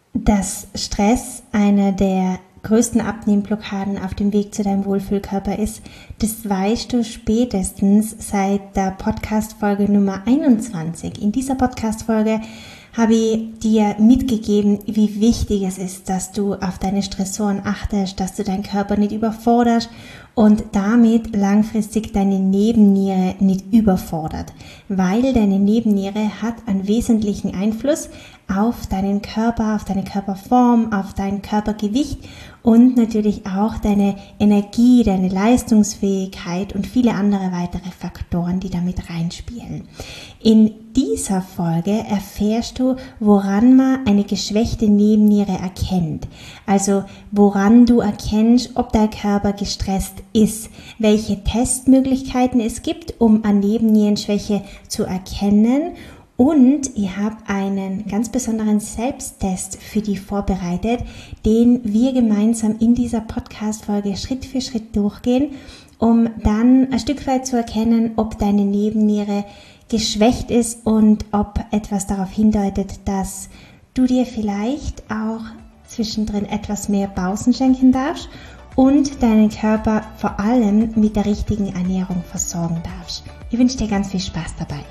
Dass Stress eine der größten Abnehmblockaden auf dem Weg zu deinem Wohlfühlkörper ist, das weißt du spätestens seit der Podcast-Folge Nummer 21. In dieser Podcast-Folge habe ich dir mitgegeben, wie wichtig es ist, dass du auf deine Stressoren achtest, dass du deinen Körper nicht überforderst und damit langfristig deine Nebenniere nicht überfordert, weil deine Nebenniere hat einen wesentlichen Einfluss auf deinen Körper, auf deine Körperform, auf dein Körpergewicht und natürlich auch deine Energie, deine Leistungsfähigkeit und viele andere weitere Faktoren, die damit reinspielen. In dieser Folge erfährst du, woran man eine geschwächte Nebenniere erkennt. Also woran du erkennst, ob dein Körper gestresst ist, welche Testmöglichkeiten es gibt, um eine Nebennierenschwäche zu erkennen. Und ich habe einen ganz besonderen Selbsttest für dich vorbereitet, den wir gemeinsam in dieser Podcast-Folge Schritt für Schritt durchgehen, um dann ein Stück weit zu erkennen, ob deine Nebenniere geschwächt ist und ob etwas darauf hindeutet, dass du dir vielleicht auch zwischendrin etwas mehr Pausen schenken darfst und deinen Körper vor allem mit der richtigen Ernährung versorgen darfst. Ich wünsche dir ganz viel Spaß dabei.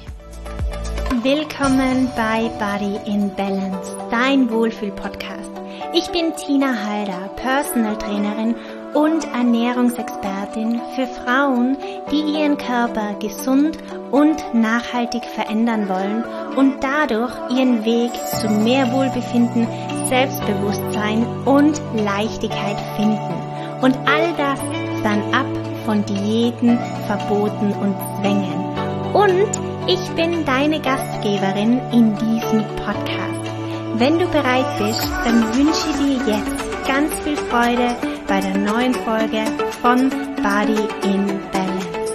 Willkommen bei Body in Balance, dein Wohlfühl-Podcast. Ich bin Tina Halder, Personal Trainerin und Ernährungsexpertin für Frauen, die ihren Körper gesund und nachhaltig verändern wollen und dadurch ihren Weg zu mehr Wohlbefinden, Selbstbewusstsein und Leichtigkeit finden. Und all das fernab von Diäten, Verboten und Zwängen. Und ich bin deine Gastgeberin in diesem Podcast. Wenn du bereit bist, dann wünsche ich dir jetzt ganz viel Freude bei der neuen Folge von Body in Balance.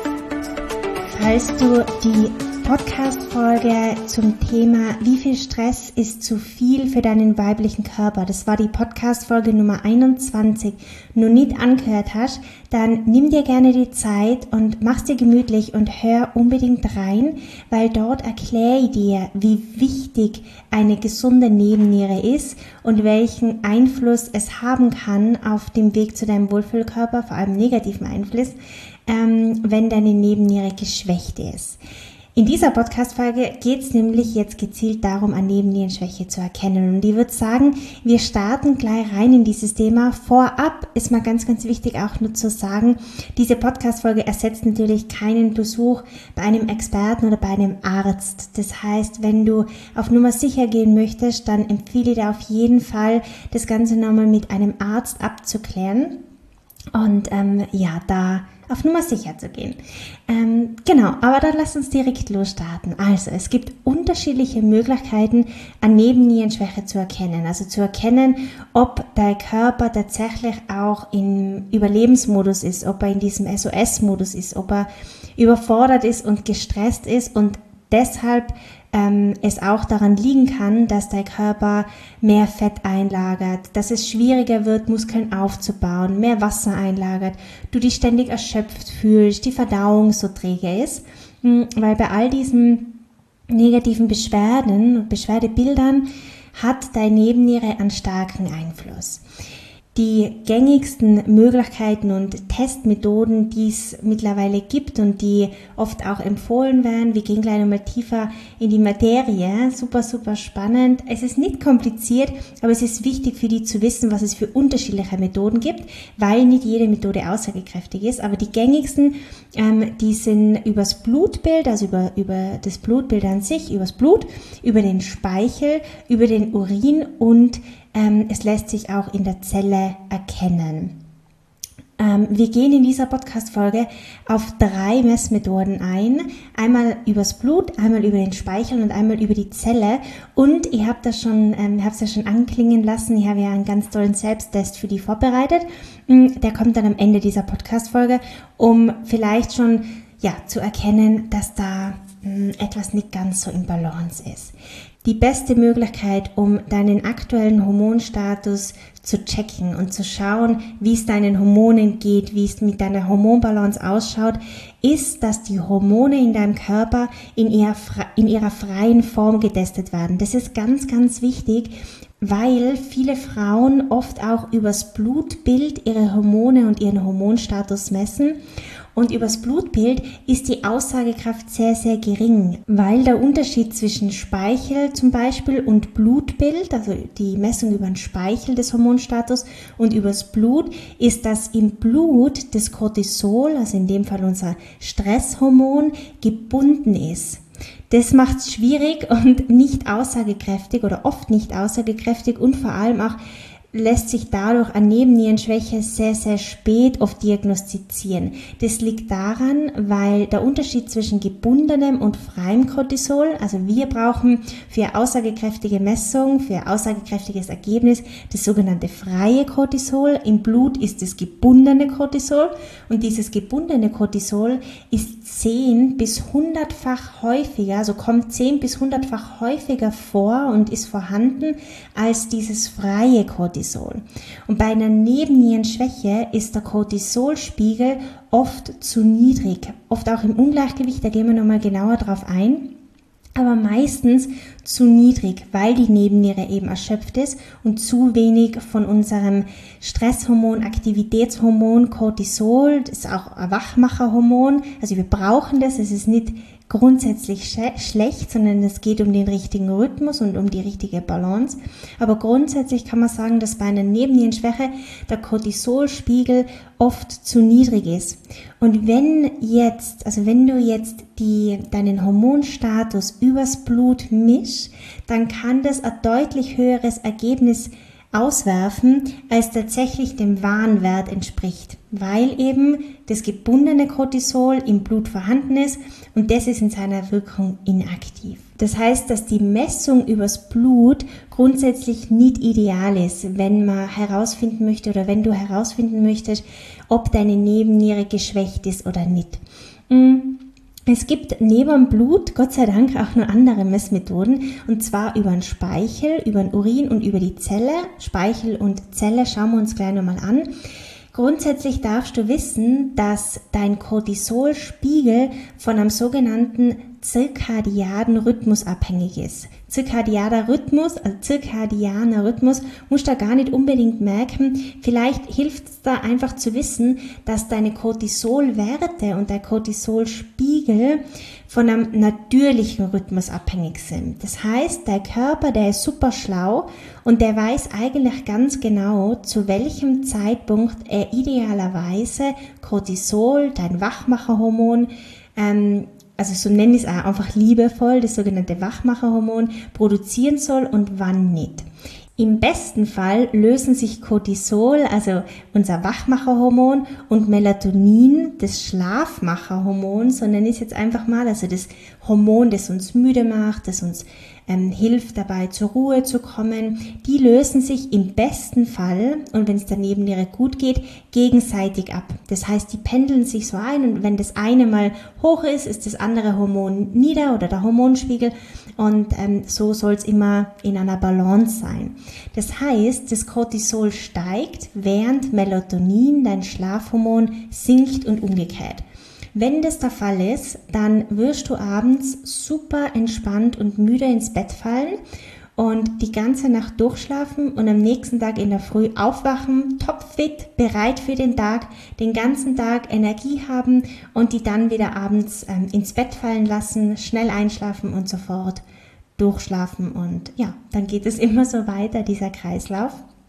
Falls du die Podcast-Folge zum Thema wie viel Stress ist zu viel für deinen weiblichen Körper, das war die Podcast-Folge Nummer 21, noch nicht angehört hast, dann nimm dir gerne die Zeit und mach's dir gemütlich und hör unbedingt rein, weil dort erkläre ich dir, wie wichtig eine gesunde Nebenniere ist und welchen Einfluss es haben kann auf dem Weg zu deinem Wohlfühlkörper, vor allem negativen Einfluss, wenn deine Nebenniere geschwächt ist. In dieser Podcast-Folge geht es nämlich jetzt gezielt darum, eine Nebennierenschwäche zu erkennen. Und ich würde sagen, wir starten gleich rein in dieses Thema. Vorab ist mal ganz, ganz wichtig auch nur zu sagen, diese Podcast-Folge ersetzt natürlich keinen Besuch bei einem Experten oder bei einem Arzt. Das heißt, wenn du auf Nummer sicher gehen möchtest, dann empfehle ich dir auf jeden Fall, das Ganze nochmal mit einem Arzt abzuklären. Und da auf Nummer sicher zu gehen. Genau, aber dann lass uns direkt losstarten. Also, es gibt unterschiedliche Möglichkeiten, eine Nebennierenschwäche zu erkennen. Also zu erkennen, ob dein Körper tatsächlich auch im Überlebensmodus ist, ob er in diesem SOS-Modus ist, ob er überfordert ist und gestresst ist und deshalb es auch daran liegen kann, dass dein Körper mehr Fett einlagert, dass es schwieriger wird, Muskeln aufzubauen, mehr Wasser einlagert, du dich ständig erschöpft fühlst, die Verdauung so träge ist, weil bei all diesen negativen Beschwerden und Beschwerdebildern hat deine Nebenniere einen starken Einfluss. Die gängigsten Möglichkeiten und Testmethoden, die es mittlerweile gibt und die oft auch empfohlen werden, wir gehen gleich nochmal tiefer in die Materie, super, super spannend. Es ist nicht kompliziert, aber es ist wichtig für die zu wissen, was es für unterschiedliche Methoden gibt, weil nicht jede Methode aussagekräftig ist, aber die gängigsten, die sind übers Blutbild, also über das Blutbild an sich, übers Blut, über den Speichel, über den Urin und es lässt sich auch in der Zelle erkennen. Wir gehen in dieser Podcast-Folge auf 3 Messmethoden ein. Einmal übers Blut, einmal über den Speichel und einmal über die Zelle. Und ich habe es ja schon anklingen lassen. Ich habe ja einen ganz tollen Selbsttest für die vorbereitet. Der kommt dann am Ende dieser Podcast-Folge, um vielleicht schon zu erkennen, dass da etwas nicht ganz so im Balance ist. die beste Möglichkeit, um deinen aktuellen Hormonstatus zu checken und zu schauen, wie es deinen Hormonen geht, wie es mit deiner Hormonbalance ausschaut, ist, dass die Hormone in deinem Körper in ihrer freien Form getestet werden. Das ist ganz, ganz wichtig, weil viele Frauen oft auch übers Blutbild ihre Hormone und ihren Hormonstatus messen. Und übers Blutbild ist die Aussagekraft sehr, sehr gering, weil der Unterschied zwischen Speichel zum Beispiel und Blutbild, also die Messung über den Speichel des Hormonstatus und übers Blut, ist, dass im Blut das Cortisol, also in dem Fall unser Stresshormon, gebunden ist. Das macht es schwierig und nicht aussagekräftig oder oft nicht aussagekräftig und vor allem auch lässt sich dadurch eine Nebennierenschwäche sehr, sehr spät oft diagnostizieren. Das liegt daran, weil der Unterschied zwischen gebundenem und freiem Cortisol, also wir brauchen für aussagekräftige Messung, für aussagekräftiges Ergebnis das sogenannte freie Cortisol. Im Blut ist das gebundene Cortisol und dieses gebundene Cortisol ist 10 bis 100-fach häufiger, also kommt 10 bis 100-fach häufiger vor und ist vorhanden als dieses freie Cortisol. Und bei einer Nebennierenschwäche ist der Cortisolspiegel oft zu niedrig, oft auch im Ungleichgewicht, da gehen wir nochmal genauer drauf ein, aber meistens zu niedrig, weil die Nebenniere eben erschöpft ist und zu wenig von unserem Stresshormon, Aktivitätshormon Cortisol, das ist auch ein Wachmacherhormon, also wir brauchen das, es ist nicht grundsätzlich schlecht, sondern es geht um den richtigen Rhythmus und um die richtige Balance. Aber grundsätzlich kann man sagen, dass bei einer Nebennierenschwäche der Cortisolspiegel oft zu niedrig ist. Und wenn du jetzt deinen Hormonstatus übers Blut mischst, dann kann das ein deutlich höheres Ergebnis auswerfen, als tatsächlich dem wahren Wert entspricht, weil eben das gebundene Cortisol im Blut vorhanden ist und das ist in seiner Wirkung inaktiv. Das heißt, dass die Messung übers Blut grundsätzlich nicht ideal ist, wenn man herausfinden möchte oder wenn du herausfinden möchtest, ob deine Nebenniere geschwächt ist oder nicht. Es gibt neben dem Blut, Gott sei Dank, auch noch andere Messmethoden, und zwar über den Speichel, über den Urin und über die Zelle. Speichel und Zelle schauen wir uns gleich nochmal an. Grundsätzlich darfst du wissen, dass dein Cortisolspiegel von einem sogenannten zirkadianen Rhythmus abhängig ist. Zirkadianer Rhythmus, musst du da gar nicht unbedingt merken. Vielleicht hilft es da einfach zu wissen, dass deine Cortisolwerte und der Cortisolspiegel von einem natürlichen Rhythmus abhängig sind. Das heißt, der Körper, der ist super schlau und der weiß eigentlich ganz genau, zu welchem Zeitpunkt er idealerweise Cortisol, dein Wachmacherhormon, also so nenne ich es auch einfach liebevoll, das sogenannte Wachmacherhormon, produzieren soll und wann nicht. Im besten Fall lösen sich Cortisol, also unser Wachmacherhormon, und Melatonin, das Schlafmacherhormon, so nenne ich es jetzt einfach mal, also das Hormon, das uns müde macht, das uns hilft dabei zur Ruhe zu kommen, die lösen sich im besten Fall, und wenn es der Nebenniere gut geht, gegenseitig ab. Das heißt, die pendeln sich so ein und wenn das eine mal hoch ist, ist das andere Hormon nieder oder der Hormonspiegel und so soll es immer in einer Balance sein. Das heißt, das Cortisol steigt, während Melatonin, dein Schlafhormon, sinkt und umgekehrt. Wenn das der Fall ist, dann wirst du abends super entspannt und müde ins Bett fallen und die ganze Nacht durchschlafen und am nächsten Tag in der Früh aufwachen, topfit, bereit für den Tag, den ganzen Tag Energie haben und die dann wieder abends ins Bett fallen lassen, schnell einschlafen und sofort durchschlafen. Und ja, dann geht es immer so weiter, dieser Kreislauf.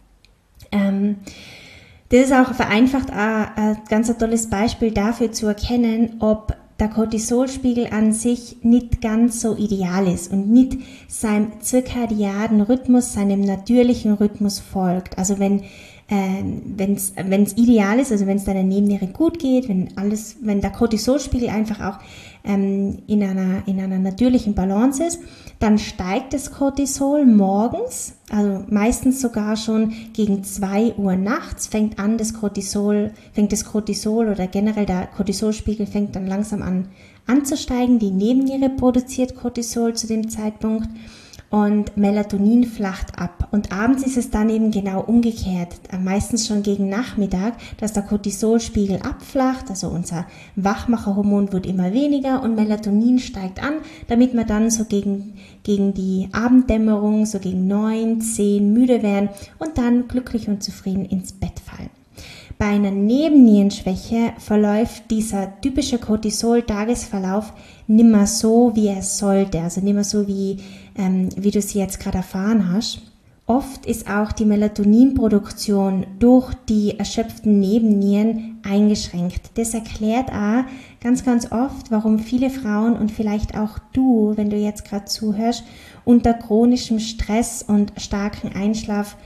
Das ist auch vereinfacht ein ganz tolles Beispiel dafür zu erkennen, ob der Cortisolspiegel an sich nicht ganz so ideal ist und nicht seinem zirkadianen Rhythmus, seinem natürlichen Rhythmus folgt. Also wenn es ideal ist, also wenn es deiner Nebenniere gut geht, wenn der Cortisolspiegel einfach auch in einer natürlichen Balance ist, dann steigt das Cortisol morgens, also meistens sogar schon gegen 2 Uhr nachts fängt das Cortisol oder generell der Cortisolspiegel fängt dann langsam an anzusteigen. Die Nebenniere produziert Cortisol zu dem Zeitpunkt und Melatonin flacht ab. Und abends ist es dann eben genau umgekehrt, meistens schon gegen Nachmittag, dass der Cortisolspiegel abflacht, also unser Wachmacherhormon wird immer weniger und Melatonin steigt an, damit wir dann so gegen die Abenddämmerung, so gegen 9, 10 müde werden und dann glücklich und zufrieden ins Bett fallen. Bei einer Nebennierenschwäche verläuft dieser typische Cortisol-Tagesverlauf nimmer so, wie er sollte, also nimmer so, wie du sie jetzt gerade erfahren hast. Oft ist auch die Melatoninproduktion durch die erschöpften Nebennieren eingeschränkt. Das erklärt auch ganz, ganz oft, warum viele Frauen und vielleicht auch du, wenn du jetzt gerade zuhörst, unter chronischem Stress und starken Einschlaf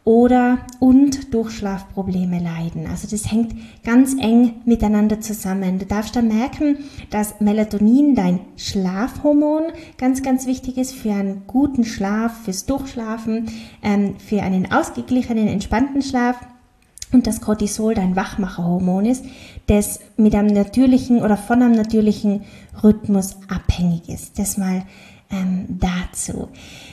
und Durchschlafprobleme leiden. Also das hängt ganz eng miteinander zusammen. Du darfst dann merken, dass Melatonin, dein Schlafhormon, ganz, ganz wichtig ist für einen guten Schlaf, fürs Durchschlafen, für einen ausgeglichenen, entspannten Schlaf. Und das Cortisol dein Wachmacherhormon ist, das mit einem natürlichen oder von einem natürlichen Rhythmus abhängig ist. Das mal dazu.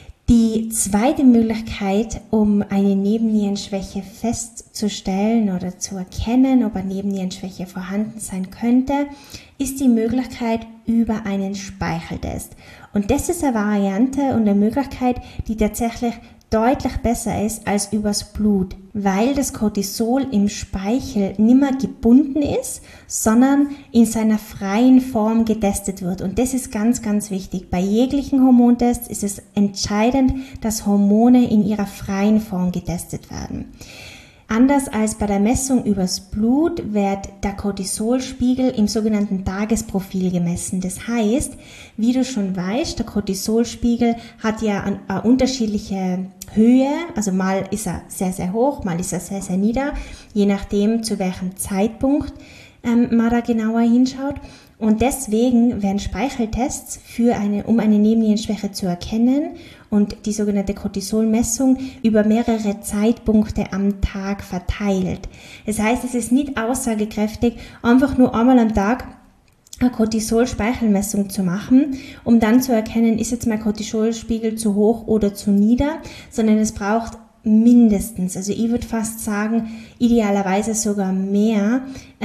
Die zweite Möglichkeit, um eine Nebennierenschwäche festzustellen oder zu erkennen, ob eine Nebennierenschwäche vorhanden sein könnte, ist die Möglichkeit über einen Speicheltest. Und das ist eine Variante und eine Möglichkeit, die tatsächlich deutlich besser ist als übers Blut, weil das Cortisol im Speichel nimmer gebunden ist, sondern in seiner freien Form getestet wird. Und das ist ganz, ganz wichtig. Bei jeglichen Hormontests ist es entscheidend, dass Hormone in ihrer freien Form getestet werden. Anders als bei der Messung übers Blut wird der Cortisolspiegel im sogenannten Tagesprofil gemessen. Das heißt, wie du schon weißt, der Cortisolspiegel hat ja eine unterschiedliche Höhe, also mal ist er sehr, sehr hoch, mal ist er sehr, sehr nieder, je nachdem zu welchem Zeitpunkt man da genauer hinschaut. Und deswegen werden Speicheltests um eine Nebennierenschwäche zu erkennen und die sogenannte Cortisolmessung über mehrere Zeitpunkte am Tag verteilt. Das heißt, es ist nicht aussagekräftig, einfach nur einmal am Tag eine Cortisol-Speichelmessung zu machen, um dann zu erkennen, ist jetzt mein Cortisolspiegel zu hoch oder zu nieder, sondern es braucht mindestens, also ich würde fast sagen, idealerweise sogar mehr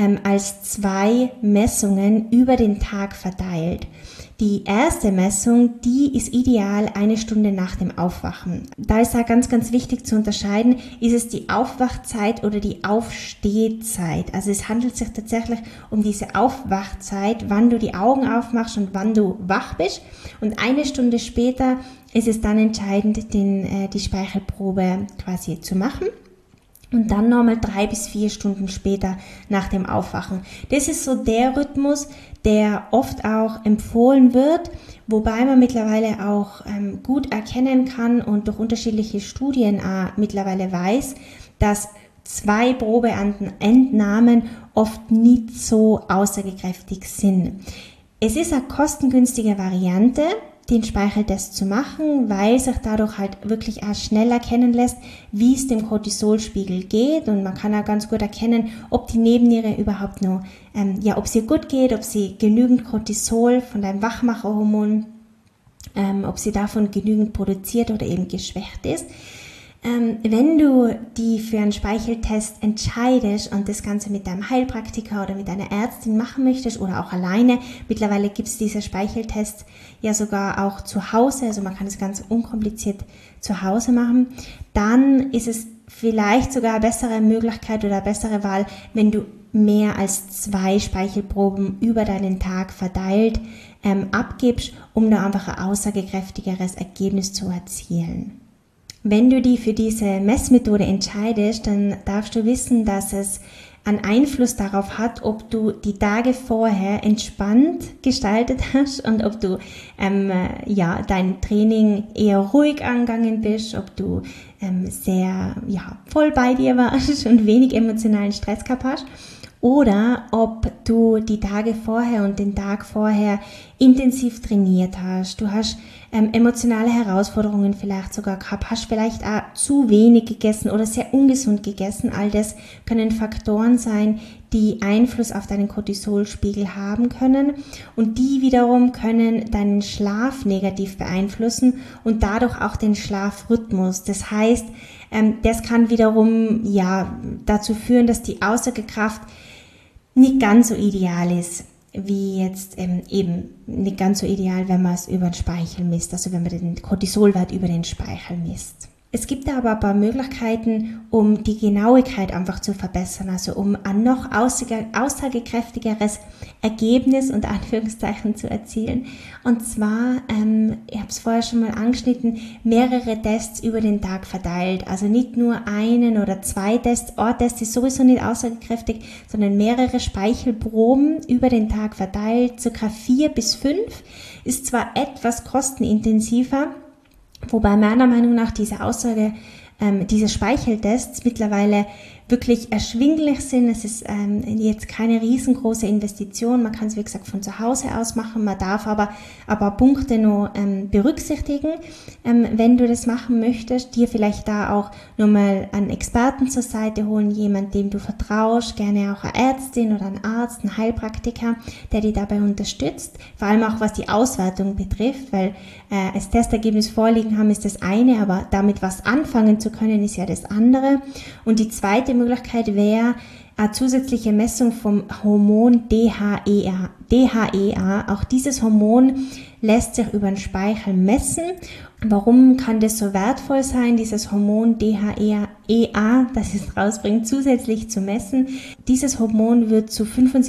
als 2 Messungen über den Tag verteilt. Die erste Messung, die ist ideal 1 Stunde nach dem Aufwachen. Da ist auch ganz, ganz wichtig zu unterscheiden, ist es die Aufwachzeit oder die Aufstehzeit. Also es handelt sich tatsächlich um diese Aufwachzeit, wann du die Augen aufmachst und wann du wach bist. Und 1 Stunde später ist es dann entscheidend, die Speichelprobe quasi zu machen. Und dann nochmal 3 bis 4 Stunden später nach dem Aufwachen. Das ist so der Rhythmus, der oft auch empfohlen wird, wobei man mittlerweile auch gut erkennen kann und durch unterschiedliche Studien mittlerweile weiß, dass 2 Probeentnahmen oft nicht so aussagekräftig sind. Es ist eine kostengünstige Variante, den Speicheltest zu machen, weil sich dadurch halt wirklich auch schnell erkennen lässt, wie es dem Cortisolspiegel geht, und man kann auch ganz gut erkennen, ob die Nebenniere überhaupt noch, ob sie gut geht, ob sie genügend Cortisol von deinem Wachmacherhormon, ob sie davon genügend produziert oder eben geschwächt ist. Wenn du die für einen Speicheltest entscheidest und das Ganze mit deinem Heilpraktiker oder mit deiner Ärztin machen möchtest oder auch alleine, mittlerweile gibt es diese Speicheltests ja sogar auch zu Hause, also man kann es ganz unkompliziert zu Hause machen, dann ist es vielleicht sogar eine bessere Möglichkeit oder eine bessere Wahl, wenn du mehr als 2 Speichelproben über deinen Tag verteilt abgibst, um da einfach ein aussagekräftigeres Ergebnis zu erzielen. Wenn du dich für diese Messmethode entscheidest, dann darfst du wissen, dass es einen Einfluss darauf hat, ob du die Tage vorher entspannt gestaltet hast und ob du dein Training eher ruhig angegangen bist, ob du sehr voll bei dir warst und wenig emotionalen Stress gehabt hast. oder ob du die Tage vorher und den Tag vorher intensiv trainiert hast. Du hast emotionale Herausforderungen vielleicht sogar gehabt, hast vielleicht auch zu wenig gegessen oder sehr ungesund gegessen. All das können Faktoren sein, die Einfluss auf deinen Cortisolspiegel haben können und die wiederum können deinen Schlaf negativ beeinflussen und dadurch auch den Schlafrhythmus. Das heißt, das kann wiederum dazu führen, dass die Aussagekraft nicht ganz so ideal ist, wie jetzt eben nicht ganz so ideal, wenn man es über den Speichel misst, also wenn man den Cortisolwert über den Speichel misst. Es gibt aber ein paar Möglichkeiten, um die Genauigkeit einfach zu verbessern, also um ein noch aussagekräftigeres Ergebnis unter Anführungszeichen zu erzielen. Und zwar, ich habe es vorher schon mal angeschnitten, mehrere Tests über den Tag verteilt. Also nicht nur einen oder zwei Tests. Ein Test ist sowieso nicht aussagekräftig, sondern mehrere Speichelproben über den Tag verteilt. Circa 4 bis 5 ist zwar etwas kostenintensiver, wobei meiner Meinung nach diese Speicheltests mittlerweile wirklich erschwinglich sind. Es ist jetzt keine riesengroße Investition. Man kann es, wie gesagt, von zu Hause aus machen. Man darf aber ein paar Punkte noch berücksichtigen, wenn du das machen möchtest. Dir vielleicht da auch nochmal einen Experten zur Seite holen, jemand, dem du vertraust, gerne auch eine Ärztin oder ein Arzt, ein Heilpraktiker, der dich dabei unterstützt. Vor allem auch, was die Auswertung betrifft, weil als Testergebnis vorliegen haben, ist das eine, aber damit was anfangen zu können, ist ja das andere. Und die zweite Möglichkeit wäre eine zusätzliche Messung vom Hormon DHEA. Auch dieses Hormon lässt sich über den Speichel messen. Warum kann das so wertvoll sein, dieses Hormon DHEA, das es rausbringt, zusätzlich zu messen? Dieses Hormon wird zu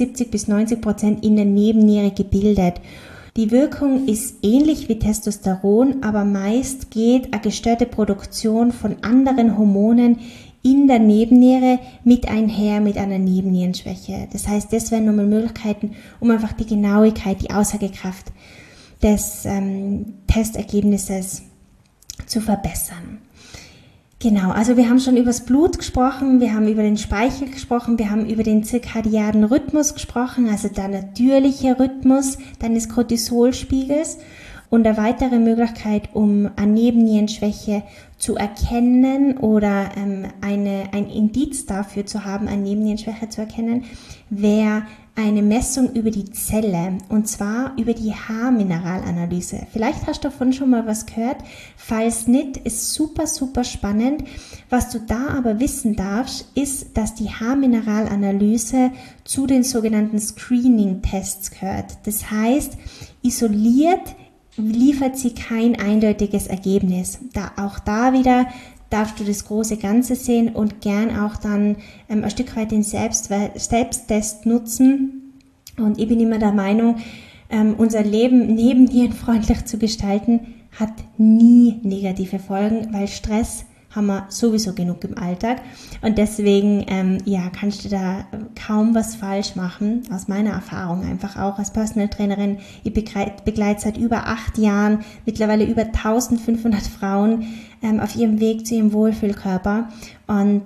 75-90% in der Nebenniere gebildet. Die Wirkung ist ähnlich wie Testosteron, aber meist geht eine gestörte Produktion von anderen Hormonen in der Nebenniere mit einher mit einer Nebennierenschwäche. Das heißt, das wären nochmal Möglichkeiten, um einfach die Genauigkeit, die Aussagekraft des Testergebnisses zu verbessern. Genau, also wir haben schon über das Blut gesprochen, wir haben über den Speichel gesprochen, wir haben über den zirkadianen Rhythmus gesprochen, also der natürliche Rhythmus deines Cortisolspiegels. Und eine weitere Möglichkeit, um eine Nebennierenschwäche zu erkennen oder ein Indiz dafür zu haben, eine Nebennierenschwäche zu erkennen, wäre eine Messung über die Zelle, und zwar über die Haarmineralanalyse. Vielleicht hast du davon schon mal was gehört. Falls nicht, ist super, super spannend. Was du da aber wissen darfst, ist, dass die Haarmineralanalyse zu den sogenannten Screening-Tests gehört. Das heißt, isoliert liefert sie kein eindeutiges Ergebnis. Auch da wieder darfst du das große Ganze sehen und gern auch dann ein Stück weit den Selbsttest nutzen. Und ich bin immer der Meinung, unser Leben nebennierenfreundlich zu gestalten, hat nie negative Folgen, weil Stress haben wir sowieso genug im Alltag und deswegen kannst du da kaum was falsch machen, aus meiner Erfahrung einfach auch als Personal Trainerin. Ich begleite seit über 8 Jahren mittlerweile über 1500 Frauen auf ihrem Weg zu ihrem Wohlfühlkörper und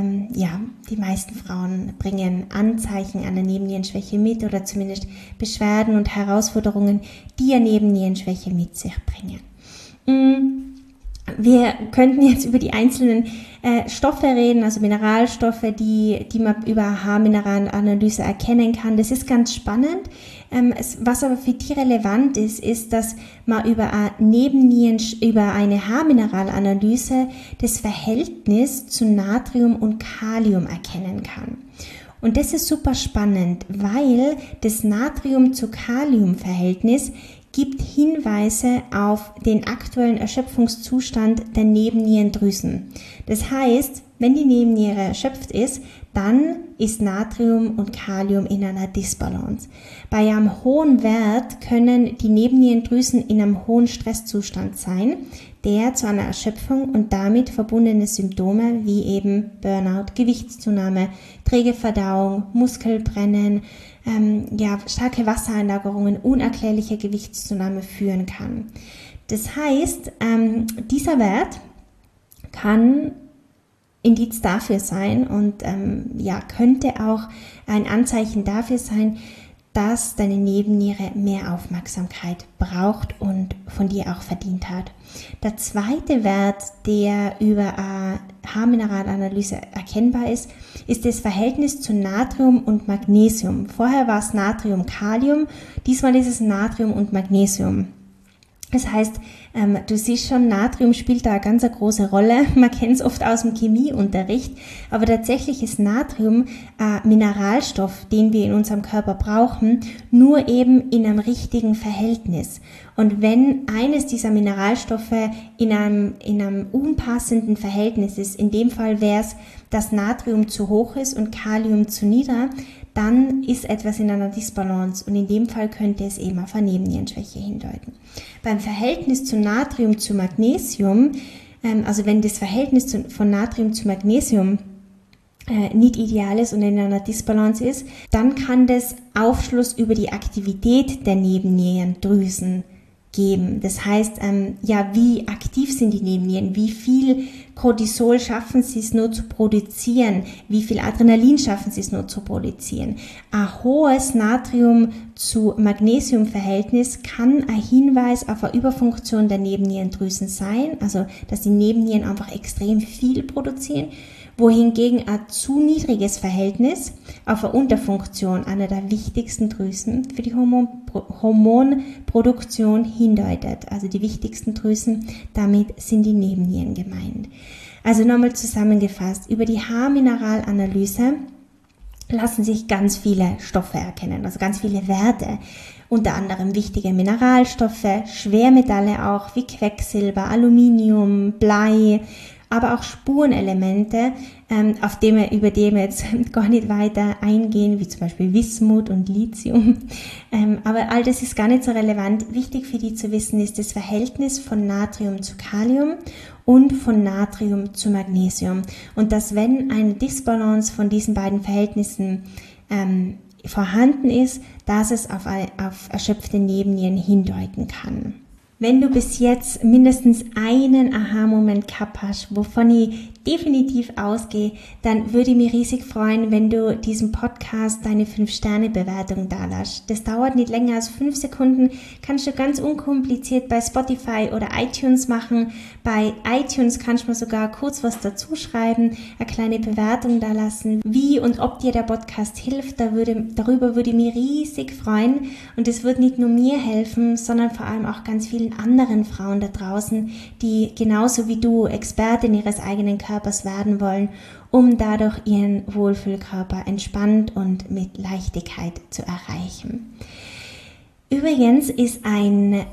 die meisten Frauen bringen Anzeichen einer Nebennierenschwäche mit oder zumindest Beschwerden und Herausforderungen, die eine Nebennierenschwäche mit sich bringen. Wir könnten jetzt über die einzelnen Stoffe reden, also Mineralstoffe, die man über Haarmineralanalyse erkennen kann. Das ist ganz spannend. Was aber für die relevant ist, dass man über eine Haarmineralanalyse das Verhältnis zu Natrium und Kalium erkennen kann. Und das ist super spannend, weil das Natrium-zu-Kalium-Verhältnis gibt Hinweise auf den aktuellen Erschöpfungszustand der Nebennierendrüsen. Das heißt, wenn die Nebenniere erschöpft ist, dann ist Natrium und Kalium in einer Disbalance. Bei einem hohen Wert können die Nebennierendrüsen in einem hohen Stresszustand sein, der zu einer Erschöpfung und damit verbundene Symptome wie eben Burnout, Gewichtszunahme, träge Verdauung, Muskelbrennen, starke Wassereinlagerungen, unerklärliche Gewichtszunahme führen kann. Das heißt, dieser Wert kann Indiz dafür sein und könnte auch ein Anzeichen dafür sein, dass deine Nebenniere mehr Aufmerksamkeit braucht und von dir auch verdient hat. Der zweite Wert, der über eine Haarmineralanalyse erkennbar ist, ist das Verhältnis zu Natrium und Magnesium. Vorher war es Natrium-Kalium, diesmal ist es Natrium und Magnesium. Das heißt, du siehst schon, Natrium spielt da eine ganz große Rolle. Man kennt es oft aus dem Chemieunterricht, aber tatsächlich ist Natrium ein Mineralstoff, den wir in unserem Körper brauchen, nur eben in einem richtigen Verhältnis. Und wenn eines dieser Mineralstoffe in einem unpassenden Verhältnis ist, in dem Fall wäre es, dass Natrium zu hoch ist und Kalium zu nieder, dann ist etwas in einer Disbalance und in dem Fall könnte es eben auf eine Nebennierenschwäche hindeuten. Beim Verhältnis zu Natrium zu Magnesium, also wenn das Verhältnis von Natrium zu Magnesium nicht ideal ist und in einer Disbalance ist, dann kann das Aufschluss über die Aktivität der Nebennierendrüsen geben. Das heißt, wie aktiv sind die Nebennieren, wie viel Cortisol schaffen sie es nur zu produzieren, wie viel Adrenalin schaffen sie es nur zu produzieren. Ein hohes Natrium zu Magnesium-Verhältnis kann ein Hinweis auf eine Überfunktion der Nebennierendrüsen sein, also dass die Nebennieren einfach extrem viel produzieren, wohingegen ein zu niedriges Verhältnis auf eine Unterfunktion einer der wichtigsten Drüsen für die Hormonproduktion hindeutet. Also die wichtigsten Drüsen, damit sind die Nebennieren gemeint. Also nochmal zusammengefasst, über die Haarmineralanalyse lassen sich ganz viele Stoffe erkennen, also ganz viele Werte. Unter anderem wichtige Mineralstoffe, Schwermetalle auch wie Quecksilber, Aluminium, Blei, aber auch Spurenelemente, über die wir jetzt gar nicht weiter eingehen, wie zum Beispiel Wismut und Lithium. Aber all das ist gar nicht so relevant. Wichtig für die zu wissen ist das Verhältnis von Natrium zu Kalium und von Natrium zu Magnesium. Und dass, wenn eine Disbalance von diesen beiden Verhältnissen vorhanden ist, dass es auf erschöpfte Nebennieren hindeuten kann. Wenn du bis jetzt mindestens einen Aha-Moment gehabt hast, wovon ich definitiv ausgehe, dann würde ich mich riesig freuen, wenn du diesem Podcast deine 5-Sterne-Bewertung dalässt. Das dauert nicht länger als 5 Sekunden, kannst du ganz unkompliziert bei Spotify oder iTunes machen. Bei iTunes kannst du mir sogar kurz was dazu schreiben, eine kleine Bewertung dalassen, wie und ob dir der Podcast hilft. Darüber würde ich mich riesig freuen und es wird nicht nur mir helfen, sondern vor allem auch ganz vielen anderen Frauen da draußen, die genauso wie du Expertin ihres eigenen Körpers werden wollen, um dadurch ihren Wohlfühlkörper entspannt und mit Leichtigkeit zu erreichen. Übrigens ist eine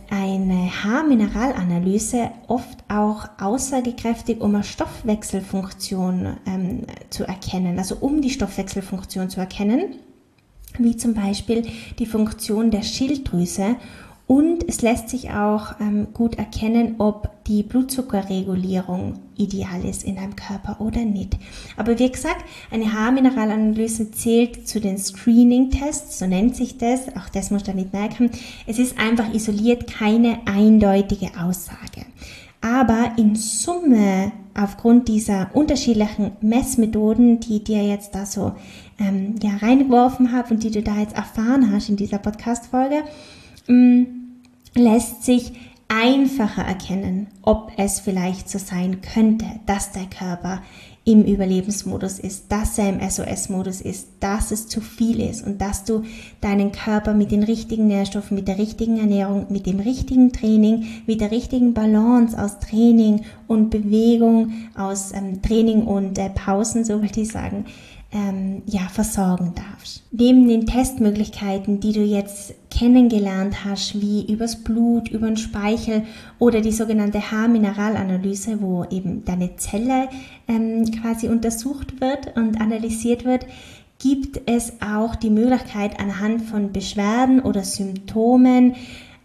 Haarmineralanalyse oft auch aussagekräftig, um eine Stoffwechselfunktion zu erkennen, also um die Stoffwechselfunktion zu erkennen, wie zum Beispiel die Funktion der Schilddrüse. Und es lässt sich auch gut erkennen, ob die Blutzuckerregulierung ideal ist in deinem Körper oder nicht. Aber wie gesagt, eine Haarmineralanalyse zählt zu den Screening-Tests, so nennt sich das, auch das musst du nicht merken. Es ist einfach isoliert keine eindeutige Aussage. Aber in Summe, aufgrund dieser unterschiedlichen Messmethoden, die ich dir jetzt da so reingeworfen habe und die du da jetzt erfahren hast in dieser Podcast-Folge, lässt sich einfacher erkennen, ob es vielleicht so sein könnte, dass der Körper im Überlebensmodus ist, dass er im SOS-Modus ist, dass es zu viel ist und dass du deinen Körper mit den richtigen Nährstoffen, mit der richtigen Ernährung, mit dem richtigen Training, mit der richtigen Balance aus Training und Bewegung, aus Training und Pausen, so wollte ich sagen, versorgen darfst. Neben den Testmöglichkeiten, die du jetzt kennengelernt hast, wie übers Blut, über den Speichel oder die sogenannte Haarmineralanalyse, wo eben deine Zelle quasi untersucht wird und analysiert wird, gibt es auch die Möglichkeit, anhand von Beschwerden oder Symptomen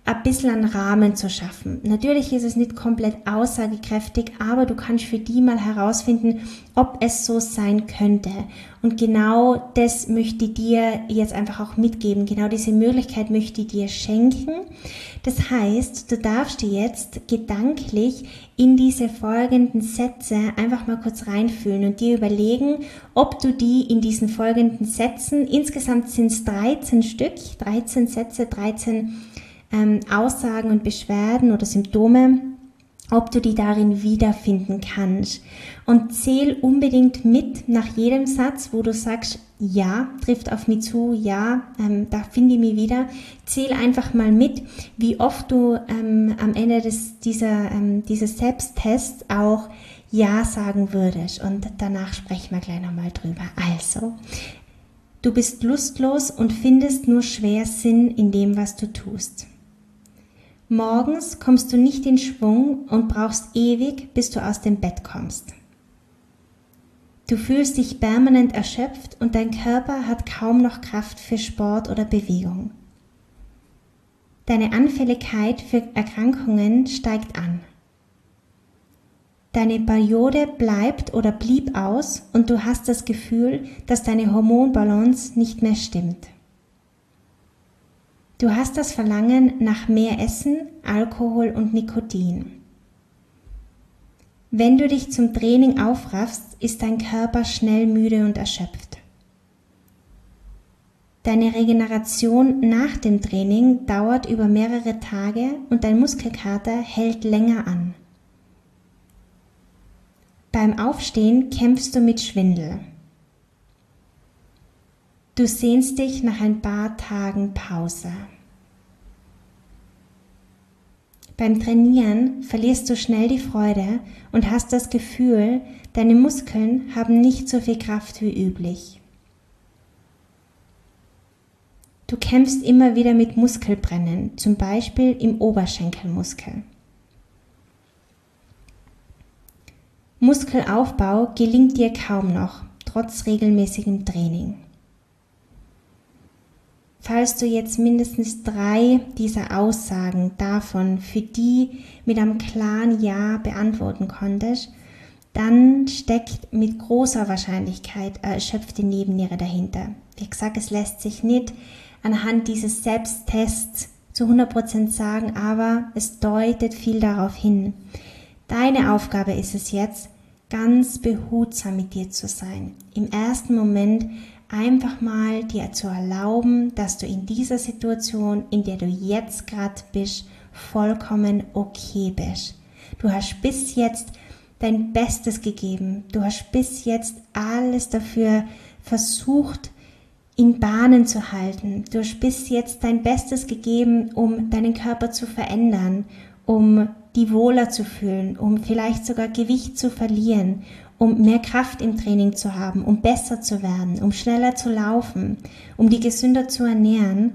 ein bisschen einen Rahmen zu schaffen. Natürlich ist es nicht komplett aussagekräftig, aber du kannst für die mal herausfinden, ob es so sein könnte. Und genau das möchte ich dir jetzt einfach auch mitgeben. Genau diese Möglichkeit möchte ich dir schenken. Das heißt, du darfst dir jetzt gedanklich in diese folgenden Sätze einfach mal kurz reinfühlen und dir überlegen, ob du die in diesen folgenden Sätzen, insgesamt sind es 13 Stück, 13 Sätze, 13 Aussagen und Beschwerden oder Symptome, ob du die darin wiederfinden kannst. Und zähl unbedingt mit nach jedem Satz, wo du sagst, ja, trifft auf mich zu, ja, da finde ich mich wieder. Zähl einfach mal mit, wie oft du am Ende dieses Selbsttests auch ja sagen würdest. Und danach sprechen wir gleich nochmal drüber. Also, du bist lustlos und findest nur schwer Sinn in dem, was du tust. Morgens kommst du nicht in Schwung und brauchst ewig, bis du aus dem Bett kommst. Du fühlst dich permanent erschöpft und dein Körper hat kaum noch Kraft für Sport oder Bewegung. Deine Anfälligkeit für Erkrankungen steigt an. Deine Periode bleibt oder blieb aus und du hast das Gefühl, dass deine Hormonbalance nicht mehr stimmt. Du hast das Verlangen nach mehr Essen, Alkohol und Nikotin. Wenn du dich zum Training aufraffst, ist dein Körper schnell müde und erschöpft. Deine Regeneration nach dem Training dauert über mehrere Tage und dein Muskelkater hält länger an. Beim Aufstehen kämpfst du mit Schwindel. Du sehnst dich nach ein paar Tagen Pause. Beim Trainieren verlierst du schnell die Freude und hast das Gefühl, deine Muskeln haben nicht so viel Kraft wie üblich. Du kämpfst immer wieder mit Muskelbrennen, zum Beispiel im Oberschenkelmuskel. Muskelaufbau gelingt dir kaum noch, trotz regelmäßigem Training. Falls du jetzt mindestens 3 dieser Aussagen davon für die mit einem klaren Ja beantworten konntest, dann steckt mit großer Wahrscheinlichkeit eine erschöpfte Nebenniere dahinter. Wie gesagt, es lässt sich nicht anhand dieses Selbsttests zu 100% sagen, aber es deutet viel darauf hin. Deine Aufgabe ist es jetzt, ganz behutsam mit dir zu sein. Im ersten Moment einfach mal dir zu erlauben, dass du in dieser Situation, in der du jetzt gerade bist, vollkommen okay bist. Du hast bis jetzt dein Bestes gegeben. Du hast bis jetzt alles dafür versucht, in Bahnen zu halten. Du hast bis jetzt dein Bestes gegeben, um deinen Körper zu verändern, um dich wohler zu fühlen, um vielleicht sogar Gewicht zu verlieren, um mehr Kraft im Training zu haben, um besser zu werden, um schneller zu laufen, um dich gesünder zu ernähren.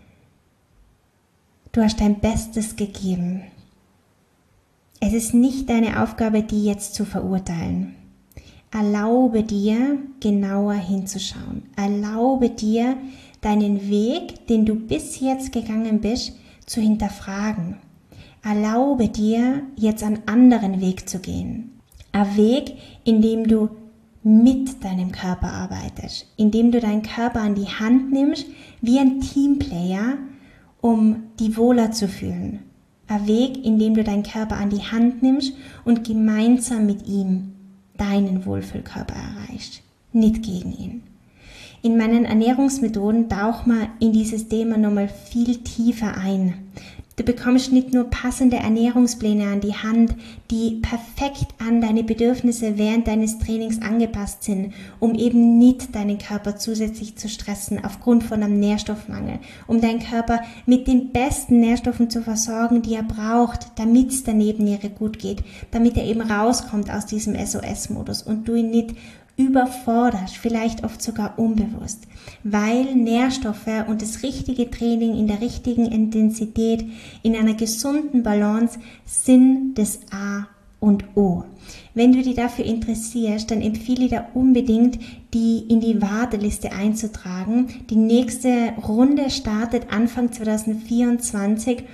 Du hast dein Bestes gegeben. Es ist nicht deine Aufgabe, die jetzt zu verurteilen. Erlaube dir, genauer hinzuschauen. Erlaube dir, deinen Weg, den du bis jetzt gegangen bist, zu hinterfragen. Erlaube dir, jetzt einen anderen Weg zu gehen. Ein Weg, in dem du mit deinem Körper arbeitest, in dem du deinen Körper an die Hand nimmst, wie ein Teamplayer, um dich wohler zu fühlen. Ein Weg, in dem du deinen Körper an die Hand nimmst und gemeinsam mit ihm deinen Wohlfühlkörper erreichst, nicht gegen ihn. In meinen Ernährungsmethoden tauchen wir in dieses Thema nochmal viel tiefer ein. Du bekommst nicht nur passende Ernährungspläne an die Hand, die perfekt an deine Bedürfnisse während deines Trainings angepasst sind, um eben nicht deinen Körper zusätzlich zu stressen aufgrund von einem Nährstoffmangel, um deinen Körper mit den besten Nährstoffen zu versorgen, die er braucht, damit es der Nebenniere gut geht, damit er eben rauskommt aus diesem SOS-Modus und du ihn nicht überforderst, vielleicht oft sogar unbewusst, weil Nährstoffe und das richtige Training in der richtigen Intensität, in einer gesunden Balance sind das A und O. Wenn du dich dafür interessierst, dann empfehle ich dir unbedingt, die in die Warteliste einzutragen. Die nächste Runde startet Anfang 2024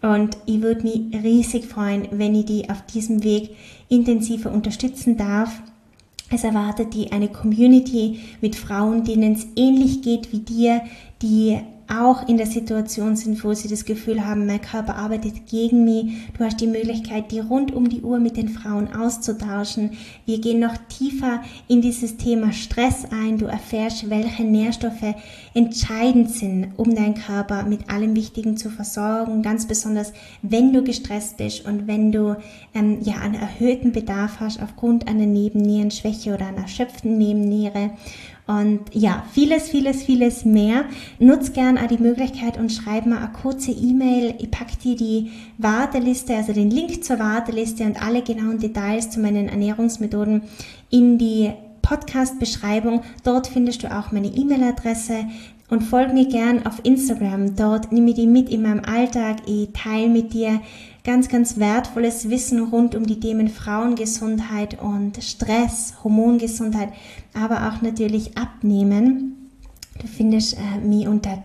Und ich würde mich riesig freuen, wenn ich die auf diesem Weg intensiver unterstützen darf. Es erwartet die eine Community mit Frauen, denen es ähnlich geht wie dir, die auch in der Situation sind, wo sie das Gefühl haben, mein Körper arbeitet gegen mich. Du hast die Möglichkeit, die rund um die Uhr mit den Frauen auszutauschen. Wir gehen noch tiefer in dieses Thema Stress ein. Du erfährst, welche Nährstoffe entscheidend sind, um deinen Körper mit allem Wichtigen zu versorgen. Ganz besonders, wenn du gestresst bist und wenn du einen erhöhten Bedarf hast aufgrund einer Nebennierenschwäche oder einer erschöpften Nebenniere. Und ja, vieles mehr. Nutz gern auch die Möglichkeit und schreib mir eine kurze E-Mail. Ich packe dir die Warteliste, also den Link zur Warteliste und alle genauen Details zu meinen Ernährungsmethoden in die Podcast-Beschreibung. Dort findest du auch meine E-Mail-Adresse. Und folg mir gern auf Instagram. Dort nehme ich die mit in meinem Alltag. Ich teile mit dir ganz wertvolles Wissen rund um die Themen Frauengesundheit und Stress, Hormongesundheit, aber auch natürlich Abnehmen. Du findest mich unter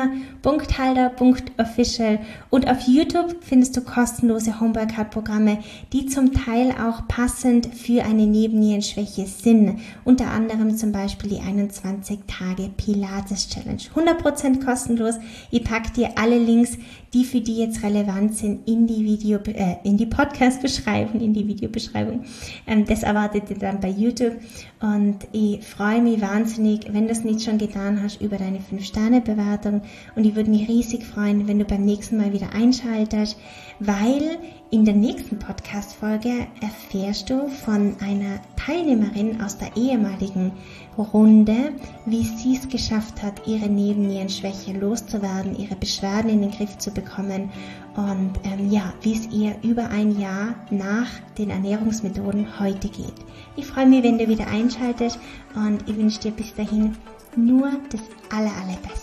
tina.halder.official und auf YouTube findest du kostenlose Homeworkout-Programme, die zum Teil auch passend für eine Nebennierenschwäche sind. Unter anderem zum Beispiel die 21 Tage Pilates Challenge. 100% kostenlos. Ich packe dir alle Links, die für die jetzt relevant sind, in die Podcast-Beschreibung, in die Videobeschreibung. Das erwartet ihr dann bei YouTube. Und ich freue mich wahnsinnig, wenn du es nicht schon getan hast, über deine 5-Sterne-Bewertung. Und ich würde mich riesig freuen, wenn du beim nächsten Mal wieder einschaltest, weil in der nächsten Podcast-Folge erfährst du von einer Teilnehmerin aus der ehemaligen Runde, wie sie es geschafft hat, ihre Nebennierenschwäche loszuwerden, ihre Beschwerden in den Griff zu bekommen und wie es ihr über ein Jahr nach den Ernährungsmethoden heute geht. Ich freue mich, wenn du wieder einschaltest und ich wünsche dir bis dahin nur das Allerbeste.